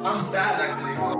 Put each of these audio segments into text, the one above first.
I'm sad actually, bro.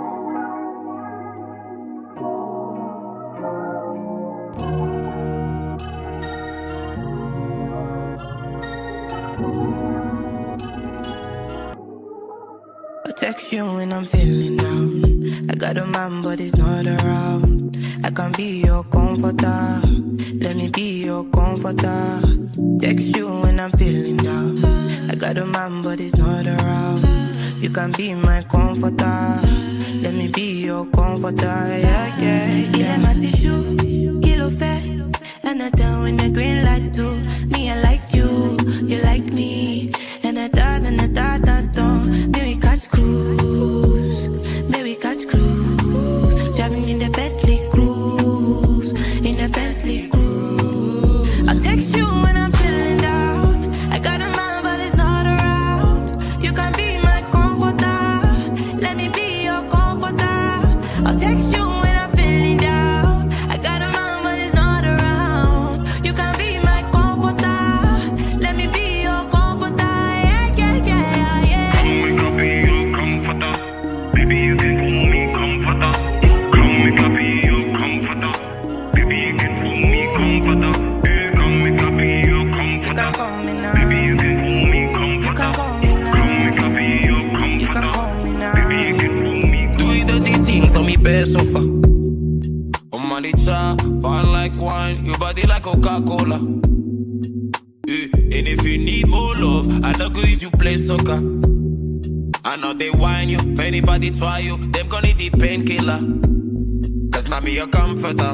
I text you when I'm feeling down. I got a man, but he's not around. I can be your comforter. Let me be your comforter. Text you when I'm feeling down. I got a man, but he's not around. You can be my comforter. Let me be your comforter. Yeah, yeah, yeah. Yeah, my tissue, kilo fat. And I down when the green light too. Me, I like you, you like me. And I thought, don't. Maybe catch cruise. Maybe catch cruise. Driving in the Bentley cruise. In the Bentley cruise. I'll text you when I'm feeling down. I got a man, but it's not around. You can be my comforter. Let me be your comforter. I'll text you when I'm feeling down. I got a man, but it's not around. You can be my comforter. Let me be your comforter. Yeah, yeah, yeah, yeah. Come, I can be your comforter. Baby, you can call me comforter. Come, I can be your comforter. Baby, you can call me comforter. Come, I can be your comforter. Call me now. Baby, you can call me comforter. Call me now. Come, I can be your You can comforter. call me now. Baby, you can call me Do you dirty things on me bare sofa? On my cha, fine like wine, your body like Coca-Cola. And if you need more love, I love if you play soccer. I know they whine you, if anybody try you, them gonna need the painkiller. Cause now me your comforter.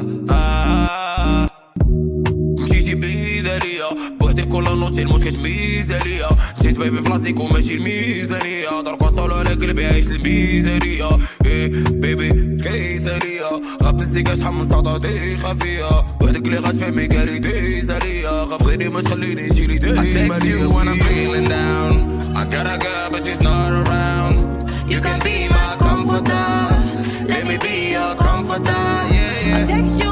Mxiex bidelija, buħti f'kolla noċi l-mux mizerija. Mxiex baby flassi kum meċi l-mizerija. Darkwa solo l-eklibi għax l-mizerija. Baby, xkejserija. غاب نستيقاش حمس عطاتي خفية. وحدك اللي غتفهمي كاري ديزرية. غاب غيري ما تخليني نجيلي دايما. I text you when I'm feeling down. I got a girl but she's not around. You can be my comforter. Let me be your comforter. Yeah, yeah. I text you